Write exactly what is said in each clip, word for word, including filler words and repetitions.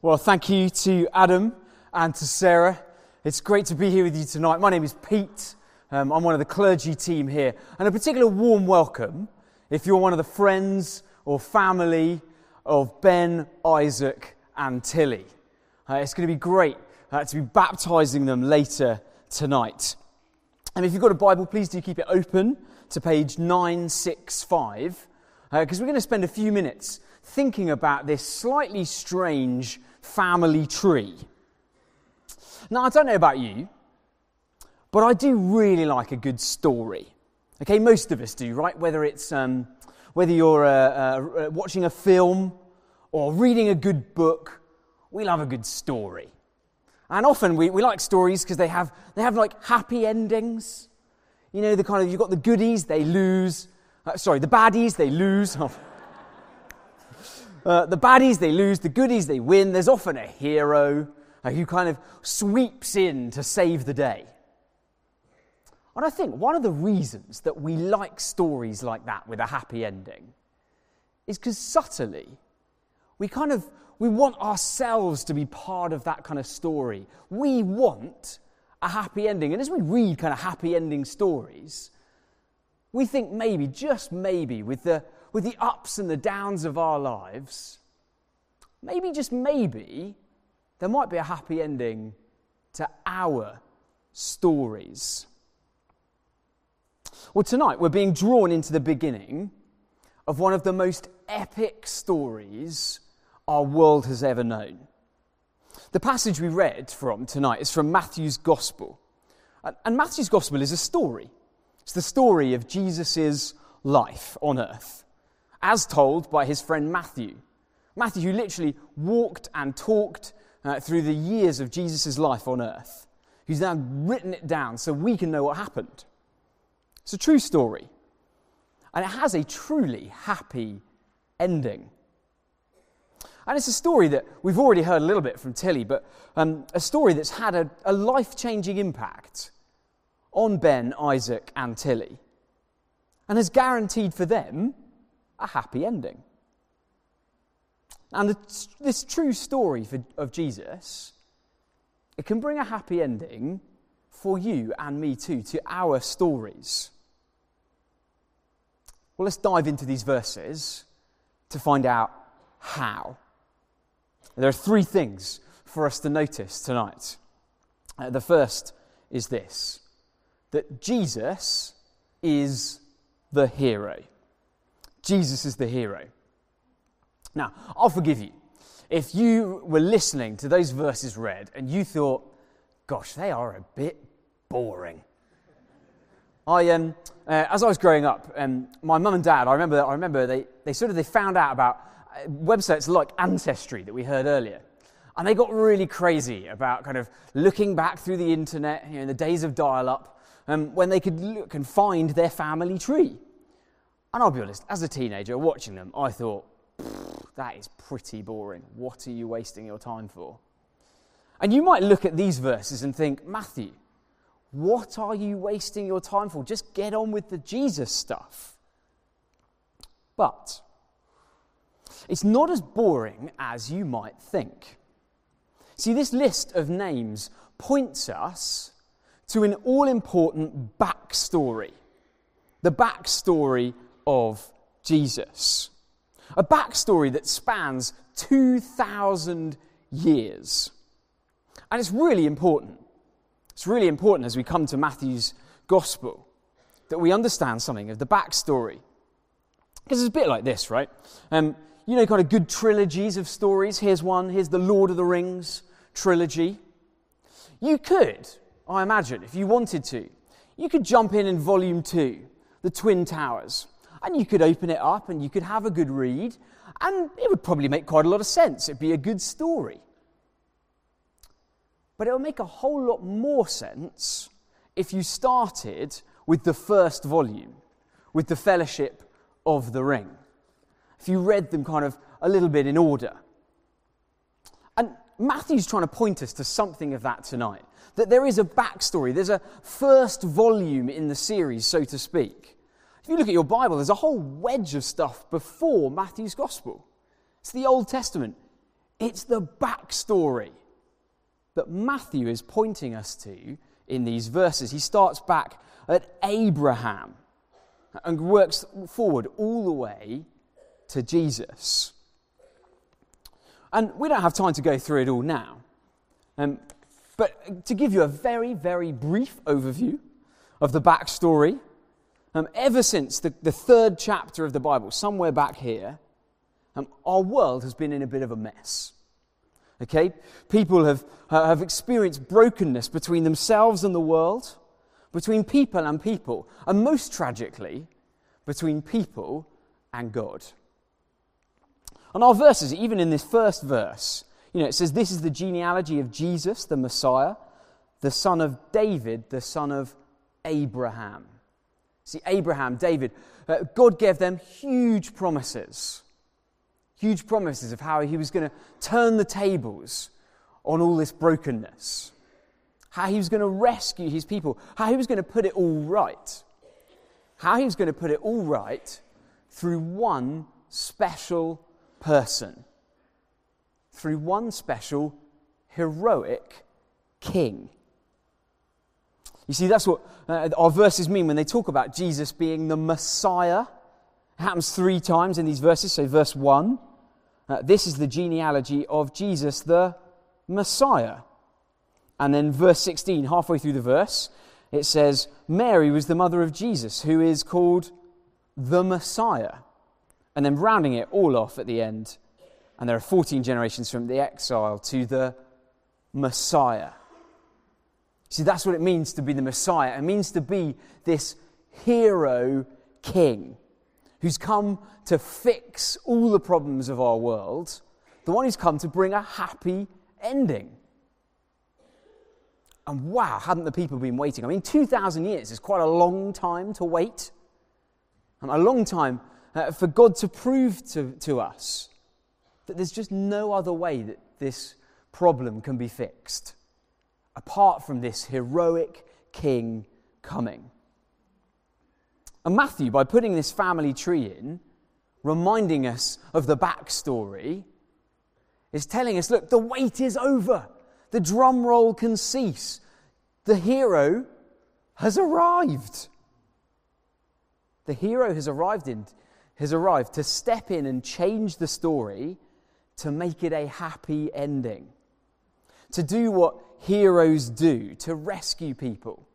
Well, thank you to Adam and to Sarah. It's great to be here with you tonight. My name is Pete. Um, I'm one of the clergy team here. And a particular warm welcome if you're one of the friends or family of Ben, Isaac and Tilly. Uh, it's going to be great uh, to be baptising them later tonight. And if you've got a Bible, please do keep it open to page nine sixty-five, because uh, we're going to spend a few minutes thinking about this slightly strange family tree. Now, I don't know about you, but I do really like a good story. Okay, most of us do, right? Whether it's um, whether you're uh, uh, watching a film or reading a good book, we love a good story. And often we, we like stories because they have they have like happy endings. You know, the kind of you've got the goodies, they lose. Uh, sorry, the baddies, they lose. Uh, the baddies, they lose. The goodies, they win. There's often a hero uh, who kind of sweeps in to save the day. And I think one of the reasons that we like stories like that with a happy ending is because subtly we kind of, we want ourselves to be part of that kind of story. We want a happy ending. And as we read kind of happy ending stories, we think maybe, just maybe, with the with the ups and the downs of our lives, maybe, just maybe, there might be a happy ending to our stories. Well, tonight we're being drawn into the beginning of one of the most epic stories our world has ever known. The passage we read from tonight is from Matthew's Gospel. And Matthew's Gospel is a story. It's the story of Jesus' life on earth, as told by his friend Matthew. Matthew, who literally walked and talked uh, through the years of Jesus' life on earth, who's now written it down so we can know what happened. It's a true story, and it has a truly happy ending. And it's a story that we've already heard a little bit from Tilly, but um, a story that's had a, a life-changing impact on Ben, Isaac and Tilly, and has guaranteed for them a happy ending. And the, this true story for, of Jesus, it can bring a happy ending for you and me too, to our stories. Well, let's dive into these verses to find out how. There are three things for us to notice tonight. Uh, the first is this, that Jesus is the hero. Jesus is the hero. Now, I'll forgive you if you were listening to those verses read and you thought, gosh, they are a bit boring. I, um, uh, as I was growing up, um, my mum and dad, I remember, I remember they, they sort of they found out about uh, websites like Ancestry that we heard earlier, and they got really crazy about kind of looking back through the internet, you know, in the days of dial-up, um, when they could look and find their family tree. And I'll be honest, as a teenager watching them, I thought, that is pretty boring. What are you wasting your time for? And you might look at these verses and think, Matthew, what are you wasting your time for? Just get on with the Jesus stuff. But it's not as boring as you might think. See, this list of names points us to an all-important backstory. The backstory of Jesus. A backstory that spans two thousand years. And it's really important. It's really important as we come to Matthew's Gospel that we understand something of the backstory. Because it's a bit like this, right? Um, you know, kind of good trilogies of stories. Here's one. Here's the Lord of the Rings trilogy. You could, I imagine, if you wanted to, you could jump in in volume two, The Twin Towers. And you could open it up and you could have a good read, and it would probably make quite a lot of sense. It'd be a good story. But it would make a whole lot more sense if you started with the first volume, with the Fellowship of the Ring. If you read them kind of a little bit in order. And Matthew's trying to point us to something of that tonight. That there is a backstory. There's a first volume in the series, so to speak. If you look at your Bible, there's a whole wedge of stuff before Matthew's Gospel. It's the Old Testament. It's the backstory that Matthew is pointing us to in these verses. He starts back at Abraham and works forward all the way to Jesus. And we don't have time to go through it all now. Um, but to give you a very, very brief overview of the backstory, um, ever since the, the third chapter of the Bible, somewhere back here, um, our world has been in a bit of a mess. Okay? People have, uh, have experienced brokenness between themselves and the world, between people and people, and most tragically, between people and God. And our verses, even in this first verse, you know, it says this is the genealogy of Jesus, the Messiah, the son of David, the son of Abraham. See, Abraham, David, uh, God gave them huge promises. Huge promises of how he was going to turn the tables on all this brokenness. How he was going to rescue his people. How he was going to put it all right. How he was going to put it all right through one special person. Through one special, heroic king. You see, that's what uh, our verses mean when they talk about Jesus being the Messiah. It happens three times in these verses. So verse one, uh, this is the genealogy of Jesus, the Messiah. And then verse sixteen, halfway through the verse, it says, Mary was the mother of Jesus, who is called the Messiah. And then rounding it all off at the end, and there are fourteen generations from the exile to the Messiah. See, that's what it means to be the Messiah. It means to be this hero king who's come to fix all the problems of our world, the one who's come to bring a happy ending. And wow, hadn't the people been waiting? I mean, two thousand years is quite a long time to wait. And a long time uh, for God to prove to, to us that there's just no other way that this problem can be fixed apart from this heroic king coming. And Matthew, by putting this family tree in, reminding us of the backstory, is telling us, look, the wait is over. The drum roll can cease. The hero has arrived. The hero has arrived in, has arrived to step in and change the story to make it a happy ending. To do what heroes do, to rescue people.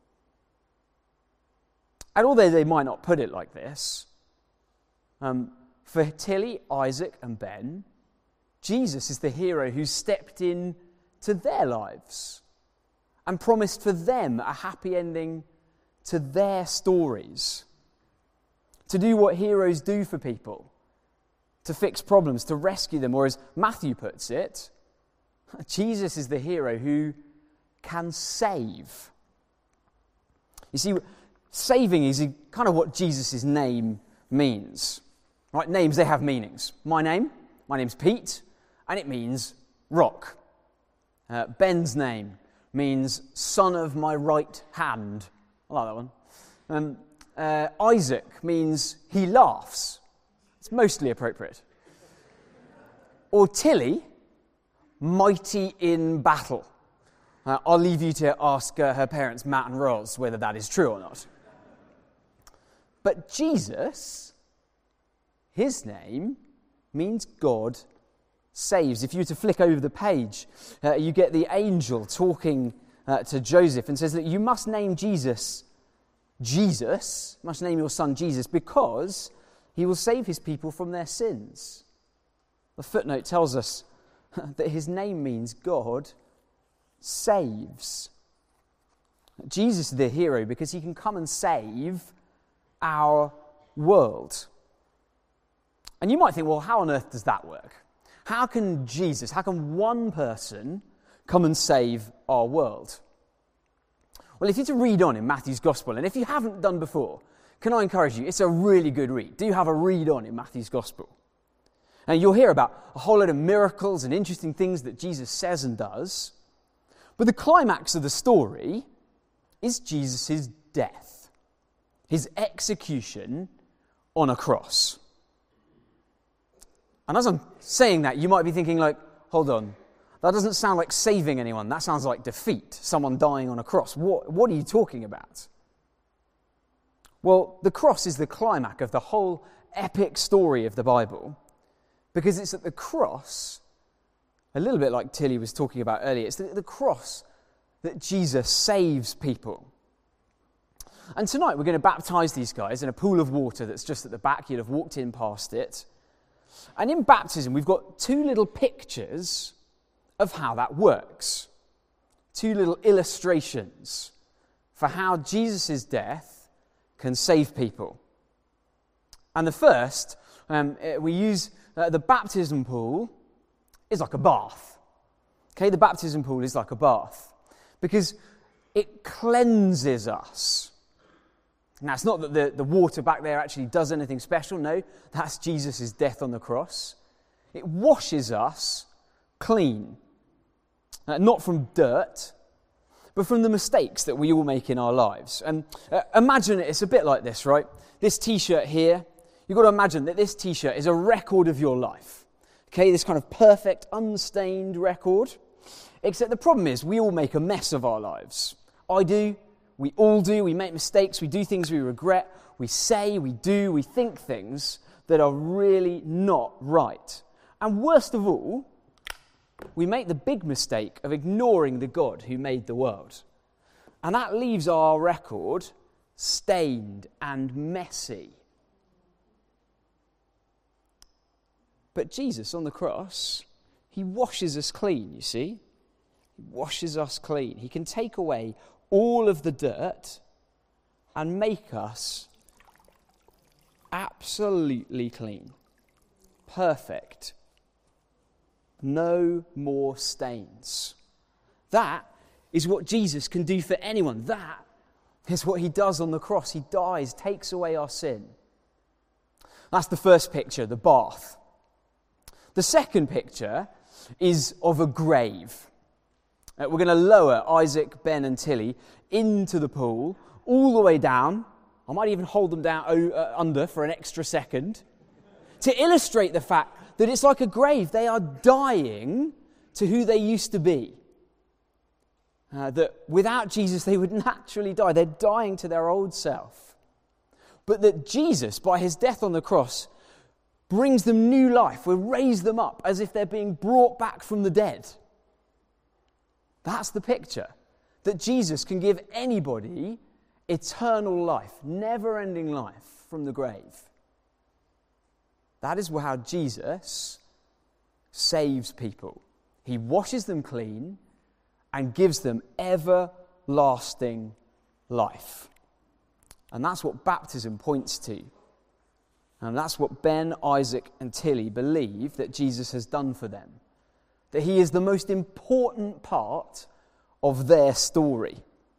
And although they might not put it like this, um, for Tilly, Isaac and Ben, Jesus is the hero who stepped in to their lives and promised for them a happy ending to their stories. To do what heroes do for people, to fix problems, to rescue them, or as Matthew puts it, Jesus is the hero who can save. You see, saving is kind of what Jesus' name means. Right? Names, they have meanings. My name, my name's Pete, and it means rock. Uh, Ben's name means son of my right hand. I like that one. Um, uh, Isaac means he laughs. It's mostly appropriate. Or Tilly, mighty in battle. Uh, I'll leave you to ask uh, her parents, Matt and Roz, whether that is true or not. But Jesus, his name means God saves. If you were to flick over the page, uh, you get the angel talking uh, to Joseph and says that you must name Jesus Jesus, must name your son Jesus, because he will save his people from their sins. The footnote tells us that his name means God saves. Jesus is the hero because he can come and save our world. And you might think, well, how on earth does that work? How can Jesus, how can one person come and save our world? Well, if you're to read on in Matthew's Gospel, and if you haven't done before, can I encourage you, it's a really good read. Do have a read on in Matthew's Gospel. And you'll hear about a whole lot of miracles and interesting things that Jesus says and does. But the climax of the story is Jesus' death, his execution on a cross. And as I'm saying that, you might be thinking like, hold on. That doesn't sound like saving anyone. That sounds like defeat, someone dying on a cross. What, what are you talking about? Well, the cross is the climax of the whole epic story of the Bible, because it's at the cross, a little bit like Tilly was talking about earlier, it's at the cross that Jesus saves people. And tonight we're going to baptize these guys in a pool of water that's just at the back. You'd have walked in past it. And in baptism, we've got two little pictures of how that works. Two little illustrations for how Jesus' death can save people. And the first, um, we use uh, the baptism pool is like a bath. Okay, the baptism pool is like a bath because it cleanses us. Now, it's not that the, the water back there actually does anything special. No, that's Jesus' death on the cross. It washes us clean. Uh, not from dirt, but from the mistakes that we all make in our lives. And uh, imagine it, it's a bit like this, right? This t-shirt here, you've got to imagine that this t-shirt is a record of your life. Okay, this kind of perfect, unstained record. Except the problem is we all make a mess of our lives. I do. We all do. We make mistakes. We do things we regret. We say, we do, we think things that are really not right. And worst of all, we make the big mistake of ignoring the God who made the world. And that leaves our record stained and messy. But Jesus on the cross, he washes us clean, you see. He washes us clean. He can take away all of the dirt and make us absolutely clean. Perfect. No more stains. That is what Jesus can do for anyone. That is what he does on the cross. He dies, takes away our sin. That's the first picture, the bath. The second picture is of a grave. Uh, we're going to lower Isaac, Ben and Tilly into the pool, all the way down. I might even hold them down oh, uh, under for an extra second, to illustrate the fact that it's like a grave. They are dying to who they used to be. Uh, that without Jesus they would naturally die. They're dying to their old self. But that Jesus, by his death on the cross, brings them new life, will raise them up as if they're being brought back from the dead. That's the picture. That Jesus can give anybody eternal life, never-ending life from the grave. That is how Jesus saves people. He washes them clean and gives them everlasting life. And that's what baptism points to. And that's what Ben, Isaac, and Tilly believe that Jesus has done for them. That he is the most important part of their story.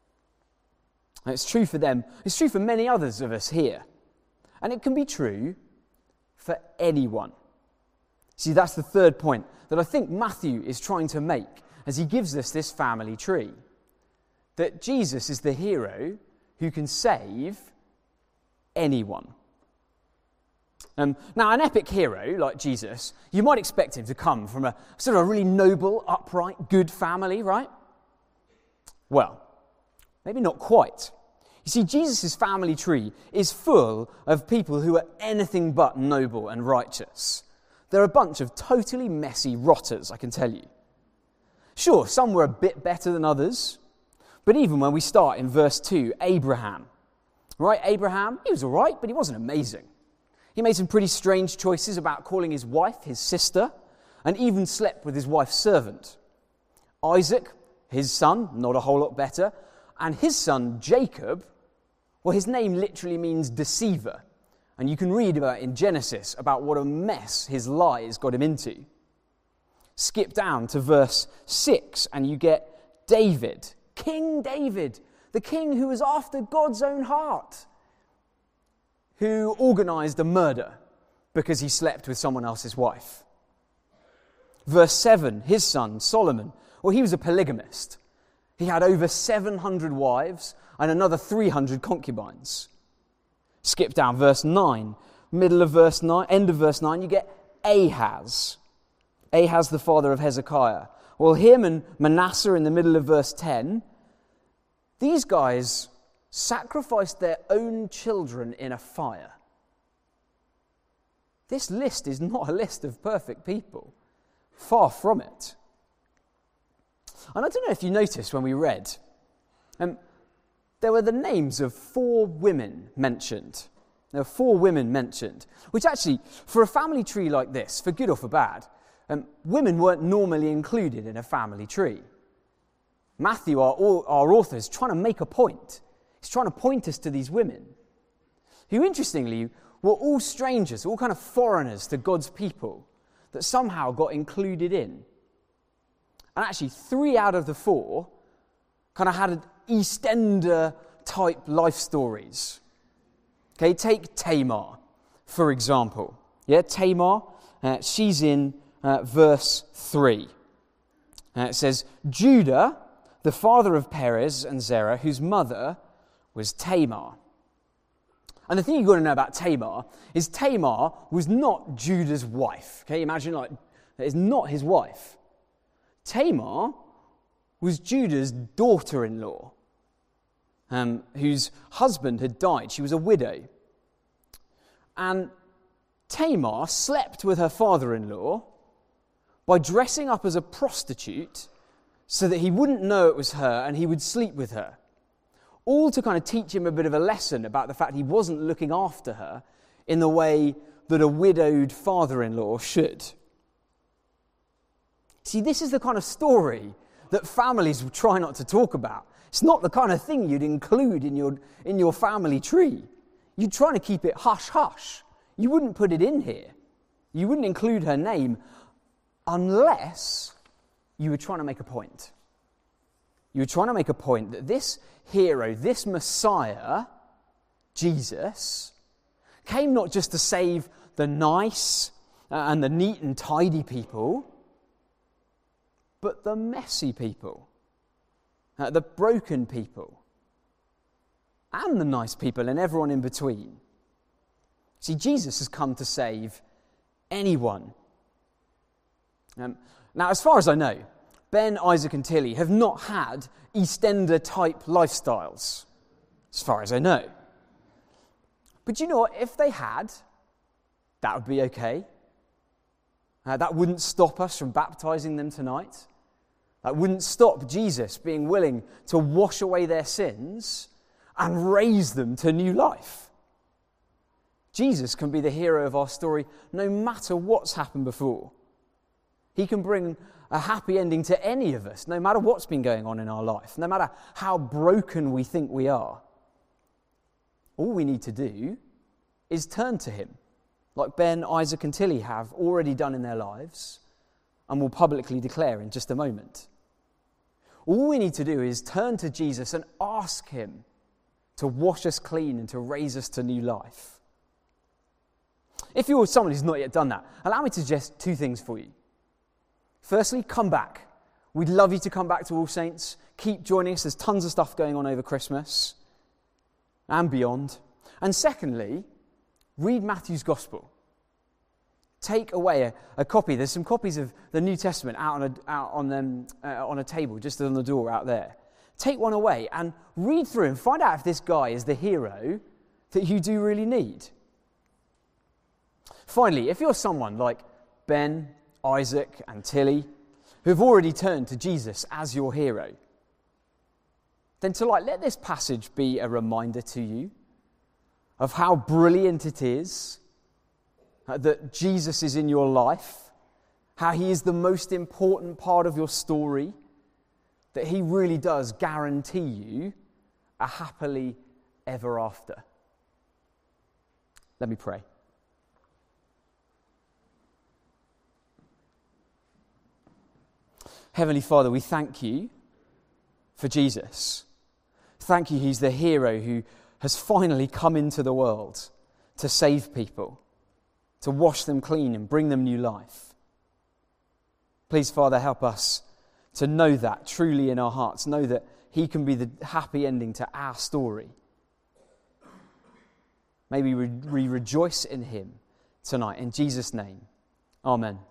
And it's true for them. It's true for many others of us here. And it can be true for anyone. See, that's the third point that I think Matthew is trying to make as he gives us this family tree. That Jesus is the hero who can save anyone. Um, now, an epic hero like Jesus, you might expect him to come from a sort of a really noble, upright, good family, right? Well, maybe not quite. You see, Jesus' family tree is full of people who are anything but noble and righteous. They're a bunch of totally messy rotters, I can tell you. Sure, some were a bit better than others, but even when we start in verse two, Abraham, right? Abraham, he was all right, but he wasn't amazing. He made some pretty strange choices about calling his wife his sister, and even slept with his wife's servant. Isaac, his son, not a whole lot better, and his son Jacob, well, his name literally means deceiver, and you can read about in Genesis about what a mess his lies got him into. Skip down to verse six, and you get David, King David, the king who was after God's own heart, who organised a murder because he slept with someone else's wife. Verse seven, his son, Solomon, well, he was a polygamist. He had over seven hundred wives and another three hundred concubines. Skip down, verse nine, middle of verse nine, end of verse nine, you get Ahaz, Ahaz, the father of Hezekiah. Well, him and Manasseh in the middle of verse ten, these guys sacrificed their own children in a fire. This list is not a list of perfect people. Far from it. And I don't know if you noticed when we read, um, there were the names of four women mentioned. There were four women mentioned, which actually, for a family tree like this, for good or for bad, um, women weren't normally included in a family tree. Matthew, our, our author, is trying to make a point. He's trying to point us to these women, who, interestingly, were all strangers, all kind of foreigners to God's people, that somehow got included in. And actually, three out of the four kind of had EastEnder-type life stories. Okay, take Tamar, for example. Yeah, Tamar, uh, she's in uh, verse three. Uh, it says, Judah, the father of Perez and Zerah, whose mother was Tamar. And the thing you've got to know about Tamar is Tamar was not Judah's wife. Okay, imagine like that is not his wife. Tamar was Judah's daughter-in-law, um, whose husband had died. She was a widow. And Tamar slept with her father-in-law by dressing up as a prostitute so that he wouldn't know it was her and he would sleep with her. All to kind of teach him a bit of a lesson about the fact he wasn't looking after her in the way that a widowed father-in-law should. See, this is the kind of story that families will try not to talk about. It's not the kind of thing you'd include in your, in your family tree. You're trying to keep it hush-hush. You wouldn't put it in here. You wouldn't include her name unless you were trying to make a point. You were trying to make a point that this hero, this Messiah, Jesus, came not just to save the nice and the neat and tidy people, but the messy people, uh, the broken people, and the nice people and everyone in between. See, Jesus has come to save anyone. Um, now, as far as I know, Ben, Isaac and Tilly have not had EastEnder-type lifestyles, as far as I know. But you know what? If they had, that would be okay. Uh, that wouldn't stop us from baptizing them tonight. That wouldn't stop Jesus being willing to wash away their sins and raise them to new life. Jesus can be the hero of our story no matter what's happened before. He can bring a happy ending to any of us, no matter what's been going on in our life, no matter how broken we think we are. All we need to do is turn to him, like Ben, Isaac and Tilly have already done in their lives, and will publicly declare in just a moment. All we need to do is turn to Jesus and ask him to wash us clean and to raise us to new life. If you're someone who's not yet done that, allow me to suggest two things for you. Firstly, come back. We'd love you to come back to All Saints. Keep joining us. There's tons of stuff going on over Christmas and beyond. And secondly, read Matthew's Gospel. Take away a, a copy. There's some copies of the New Testament out on a, out on, them, uh, on a table just on the door out there. Take one away and read through and find out if this guy is the hero that you do really need. Finally, if you're someone like Ben, Isaac and Tilly, who've already turned to Jesus as your hero, then to like let this passage be a reminder to you of how brilliant it is uh, that Jesus is in your life, how he is the most important part of your story, that he really does guarantee you a happily ever after. Let me pray. Heavenly Father, we thank you for Jesus. Thank you, he's the hero who has finally come into the world to save people, to wash them clean and bring them new life. Please, Father, help us to know that truly in our hearts, know that he can be the happy ending to our story. May we, re- we rejoice in him tonight. In Jesus' name, amen.